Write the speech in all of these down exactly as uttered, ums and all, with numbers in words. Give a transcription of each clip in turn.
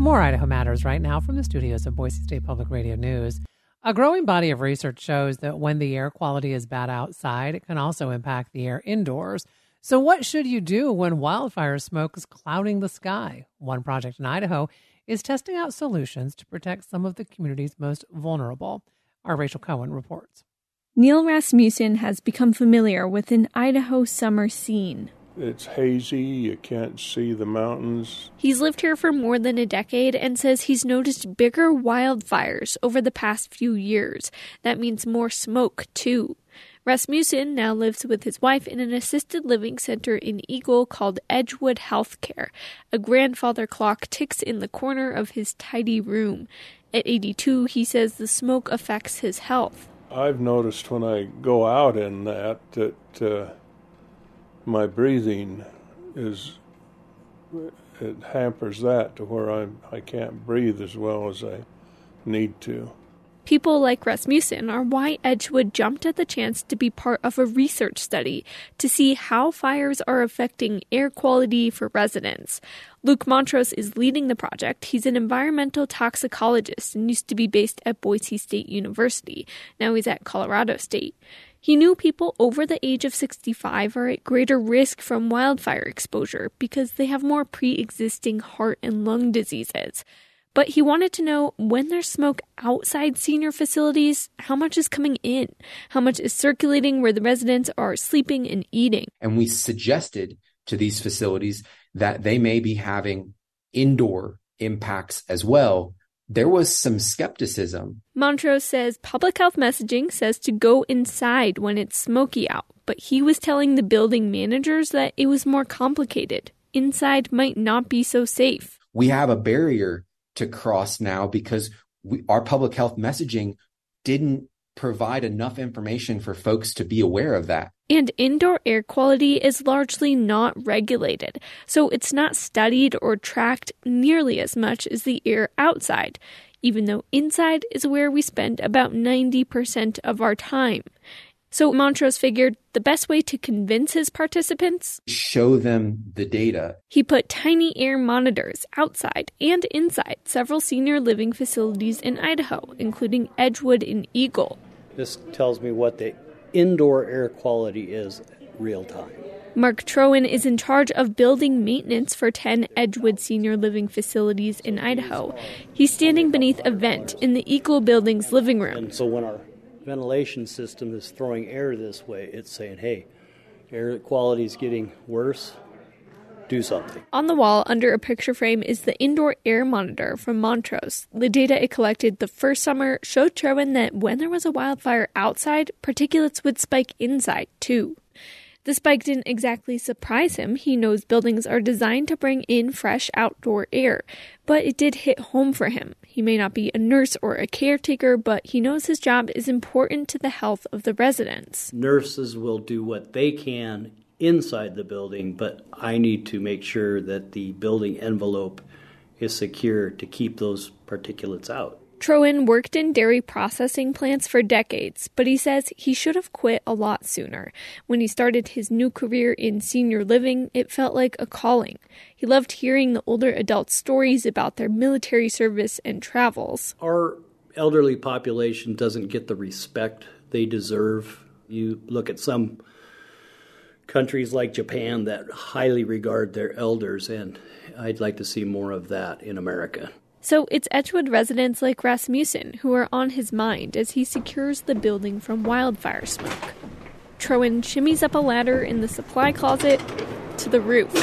More Idaho Matters right now from the studios of Boise State Public Radio News. A growing body of research shows that when the air quality is bad outside, it can also impact the air indoors. So what should you do when wildfire smoke is clouding the sky? One project in Idaho is testing out solutions to protect some of the community's most vulnerable. Our Rachel Cohen reports. Neil Rasmussen has become familiar with an Idaho summer scene. It's hazy, you can't see the mountains. He's lived here for more than a decade and says he's noticed bigger wildfires over the past few years. That means more smoke, too. Rasmussen now lives with his wife in an assisted living center in Eagle called Edgewood Healthcare. A grandfather clock ticks in the corner of his tidy room. At eighty-two, he says the smoke affects his health. I've noticed when I go out in that that uh, my breathing is, it hampers that to where I'm, I can't breathe as well as I need to. People like Rasmussen are why Edgewood jumped at the chance to be part of a research study to see how fires are affecting air quality for residents. Luke Montrose is leading the project. He's an environmental toxicologist and used to be based at Boise State University. Now he's at Colorado State. He knew people over the age of sixty-five are at greater risk from wildfire exposure because they have more pre-existing heart and lung diseases. But he wanted to know, when there's smoke outside senior facilities, how much is coming in? How much is circulating where the residents are sleeping and eating? And we suggested to these facilities that they may be having indoor impacts as well. There was some skepticism. Montrose says public health messaging says to go inside when it's smoky out, but he was telling the building managers that it was more complicated. Inside might not be so safe. We have a barrier to cross now because we, our public health messaging didn't provide enough information for folks to be aware of that. And indoor air quality is largely not regulated, so it's not studied or tracked nearly as much as the air outside, even though inside is where we spend about ninety percent of our time. So Montrose figured the best way to convince his participants? Show them the data. He put tiny air monitors outside and inside several senior living facilities in Idaho, including Edgewood and Eagle. This tells me what the indoor air quality is real time. Mark Troen is in charge of building maintenance for ten Edgewood senior living facilities in Idaho. He's standing beneath a vent in the Eagle building's living room. And so when our ventilation system is throwing air this way, it's saying, hey, air quality is getting worse, do something. On the wall under a picture frame is the indoor air monitor from Montrose. The data it collected the first summer showed Troen that when there was a wildfire outside, particulates would spike inside too. The spike didn't exactly surprise him. He knows buildings are designed to bring in fresh outdoor air, but it did hit home for him. He may not be a nurse or a caretaker, but he knows his job is important to the health of the residents. Nurses will do what they can inside the building, but I need to make sure that the building envelope is secure to keep those particulates out. Troen worked in dairy processing plants for decades, but he says he should have quit a lot sooner. When he started his new career in senior living, it felt like a calling. He loved hearing the older adults' stories about their military service and travels. Our elderly population doesn't get the respect they deserve. You look at some countries like Japan that highly regard their elders, and I'd like to see more of that in America. So it's Edgewood residents like Rasmussen who are on his mind as he secures the building from wildfire smoke. Troen shimmies up a ladder in the supply closet to the roof.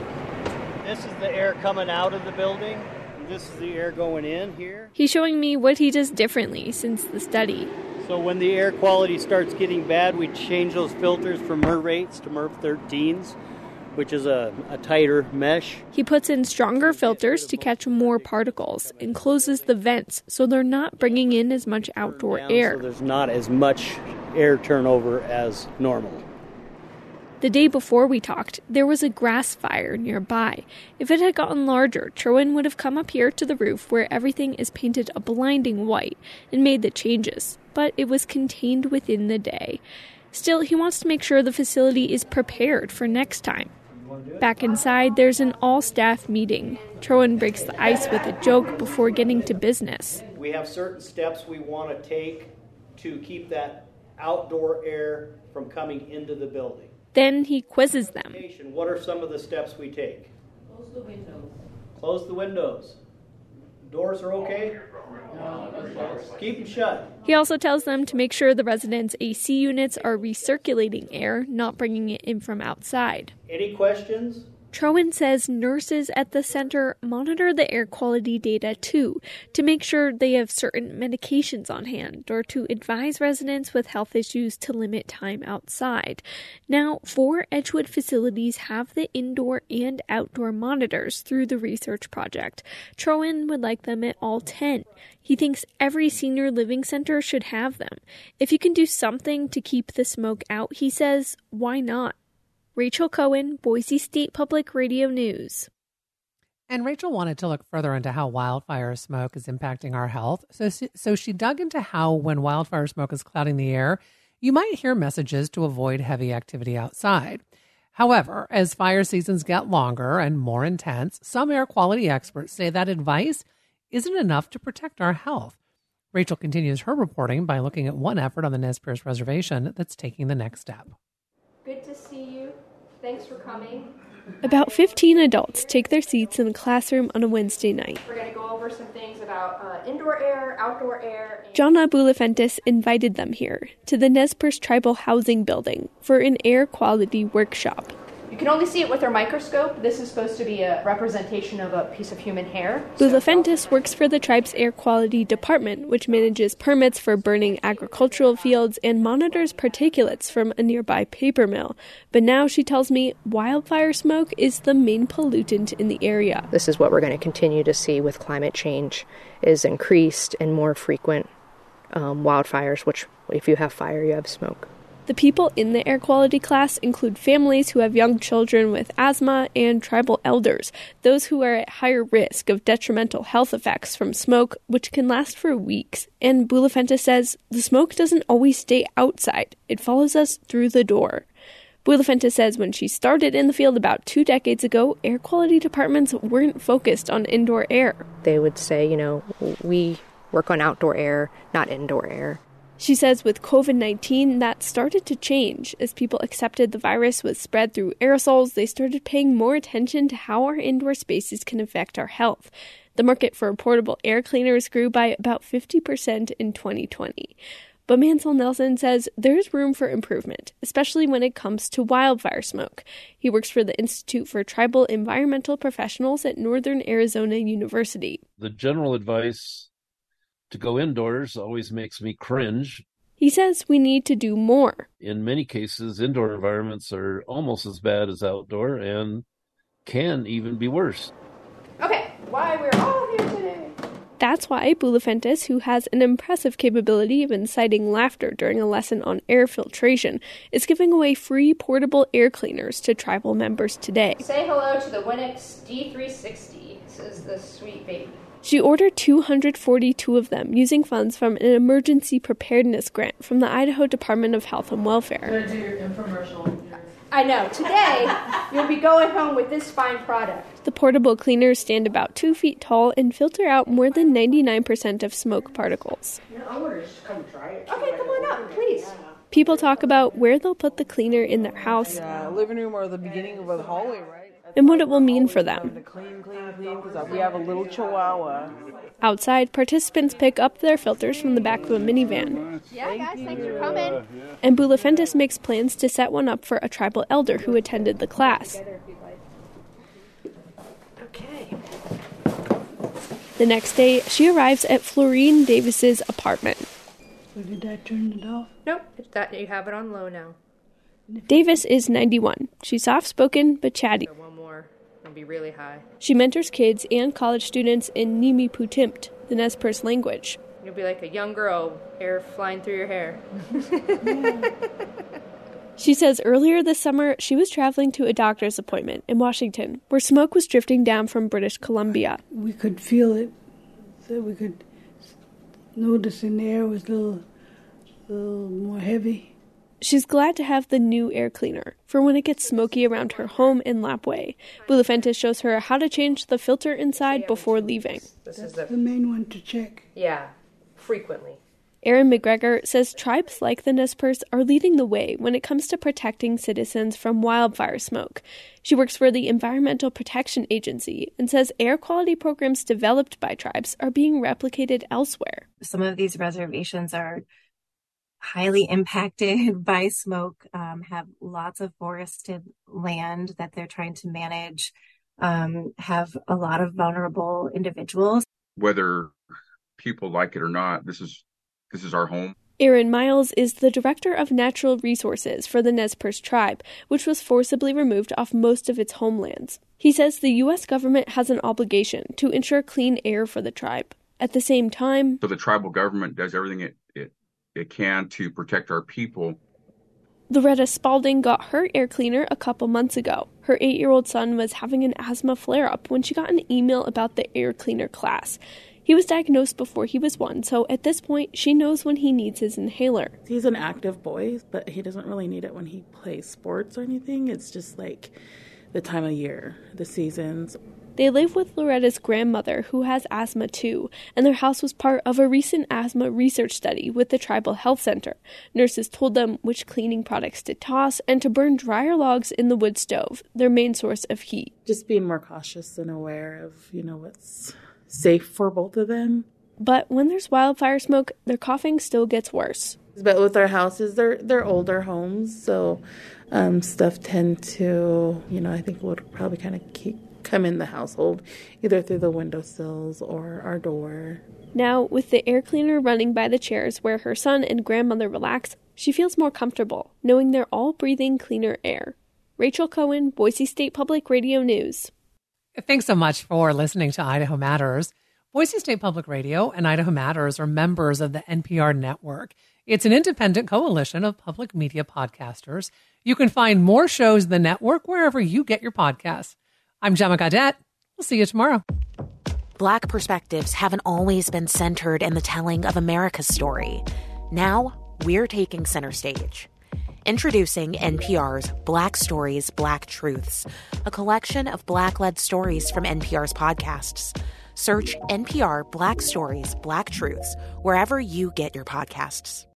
This is the air coming out of the building. This is the air going in here. He's showing me what he does differently since the study. So when the air quality starts getting bad, we change those filters from M E R eights to M E R thirteens. Which is a, a tighter mesh. He puts in stronger filters to catch more particles and closes the vents so they're not bringing in as much outdoor air. So there's not as much air turnover as normal. The day before we talked, there was a grass fire nearby. If it had gotten larger, Troen would have come up here to the roof where everything is painted a blinding white and made the changes, but it was contained within the day. Still, he wants to make sure the facility is prepared for next time. Back inside, there's an all-staff meeting. Troen breaks the ice with a joke before getting to business. We have certain steps we want to take to keep that outdoor air from coming into the building. Then he quizzes them. What are some of the steps we take? Close the windows. Close the windows. Doors are okay? No. Keep them shut. He also tells them to make sure the residents' A C units are recirculating air, not bringing it in from outside. Any questions? Troen says nurses at the center monitor the air quality data too, to make sure they have certain medications on hand or to advise residents with health issues to limit time outside. Now, four Edgewood facilities have the indoor and outdoor monitors through the research project. Troen would like them at all ten. He thinks every senior living center should have them. If you can do something to keep the smoke out, he says, why not? Rachel Cohen, Boise State Public Radio News. And Rachel wanted to look further into how wildfire smoke is impacting our health. So, so she dug into how when wildfire smoke is clouding the air, you might hear messages to avoid heavy activity outside. However, as fire seasons get longer and more intense, some air quality experts say that advice isn't enough to protect our health. Rachel continues her reporting by looking at one effort on the Nez Perce Reservation that's taking the next step. Good to see you. Thanks for coming. About fifteen adults take their seats in the classroom on a Wednesday night. We're going to go over some things about uh, indoor air, outdoor air. And- Jonna Bulafentis invited them here to the Nez Perce Tribal Housing Building for an air quality workshop. You can only see it with our microscope. This is supposed to be a representation of a piece of human hair. Bulafentis works for the tribe's air quality department, which manages permits for burning agricultural fields and monitors particulates from a nearby paper mill. But now, she tells me, wildfire smoke is the main pollutant in the area. This is what we're going to continue to see with climate change, is increased and more frequent um, wildfires, which if you have fire, you have smoke. The people in the air quality class include families who have young children with asthma and tribal elders, those who are at higher risk of detrimental health effects from smoke, which can last for weeks. And Bulafentis says the smoke doesn't always stay outside. It follows us through the door. Bulafentis says when she started in the field about two decades ago, air quality departments weren't focused on indoor air. They would say, you know, we work on outdoor air, not indoor air. She says with covid nineteen, that started to change. As people accepted the virus was spread through aerosols, they started paying more attention to how our indoor spaces can affect our health. The market for portable air cleaners grew by about fifty percent in twenty twenty. But Mansell Nelson says there's room for improvement, especially when it comes to wildfire smoke. He works for the Institute for Tribal Environmental Professionals at Northern Arizona University. The general advice to go indoors always makes me cringe. He says we need to do more. In many cases, indoor environments are almost as bad as outdoor and can even be worse. Okay, why we're all here today. That's why Bulafentis, who has an impressive capability of inciting laughter during a lesson on air filtration, is giving away free portable air cleaners to tribal members today. Say hello to the Winix D three sixty. This is the sweet baby. She ordered two hundred forty-two of them using funds from an emergency preparedness grant from the Idaho Department of Health and Welfare. I'm going to do your infomercial. I know. Today, you'll be going home with this fine product. The portable cleaners stand about two feet tall and filter out more than ninety-nine percent of smoke particles. I want to just come try it. Okay, come on up, please. People talk about where they'll put the cleaner in their house. Yeah, living room or the beginning of the hallway, right? And what it will mean for them. Clean, clean, clean, because we have a little chihuahua. Outside, participants pick up their filters from the back of a minivan. Yeah, guys, thanks for coming. And Bulafentis makes plans to set one up for a tribal elder who attended the class. Okay. The next day, she arrives at Florine Davis's apartment. So did that turn it off? Nope, it's that you have it on low now. Davis is ninety-one. She's soft-spoken but chatty. One more. It'll be really high. She mentors kids and college students in Nimi Putimpt, the Nez Perce language. You'll be like a young girl, hair flying through your hair. She says earlier this summer, she was traveling to a doctor's appointment in Washington, where smoke was drifting down from British Columbia. We could feel it. So we could notice in the air was a little, little more heavy. She's glad to have the new air cleaner for when it gets smoky around her home in Lapwai. Bulufantis shows her how to change the filter inside before leaving. This is the, the main one to check. Yeah, frequently. Erin McGregor says tribes like the Nez Perce are leading the way when it comes to protecting citizens from wildfire smoke. She works for the Environmental Protection Agency and says air quality programs developed by tribes are being replicated elsewhere. Some of these reservations are highly impacted by smoke, um, have lots of forested land that they're trying to manage, um, have a lot of vulnerable individuals. Whether people like it or not, this is This is our home. Aaron Miles is the Director of Natural Resources for the Nez Perce tribe, which was forcibly removed off most of its homelands. He says the U S government has an obligation to ensure clean air for the tribe. At the same time, so the tribal government does everything it, it, it can to protect our people. Loretta Spalding got her air cleaner a couple months ago. Her eight-year-old son was having an asthma flare-up when she got an email about the air cleaner class. He was diagnosed before he was one, so at this point, she knows when he needs his inhaler. He's an active boy, but he doesn't really need it when he plays sports or anything. It's just like the time of year, the seasons. They live with Loretta's grandmother, who has asthma too, and their house was part of a recent asthma research study with the Tribal Health Center. Nurses told them which cleaning products to toss and to burn drier logs in the wood stove, their main source of heat. Just being more cautious and aware of, you know, what's safe for both of them. But when there's wildfire smoke, their coughing still gets worse. But with our houses, they're they're older homes, so um, stuff tend to, you know, I think would probably kind of keep come in the household, either through the windowsills or our door. Now, with the air cleaner running by the chairs where her son and grandmother relax, she feels more comfortable, knowing they're all breathing cleaner air. Rachel Cohen, Boise State Public Radio News. Thanks so much for listening to Idaho Matters. Boise State Public Radio and Idaho Matters are members of the N P R network. It's an independent coalition of public media podcasters. You can find more shows in the network wherever you get your podcasts. I'm Gemma Gaudette. We'll see you tomorrow. Black perspectives haven't always been centered in the telling of America's story. Now, we're taking center stage. Introducing N P R's Black Stories, Black Truths, a collection of Black-led stories from N P R's podcasts. Search N P R Black Stories, Black Truths wherever you get your podcasts.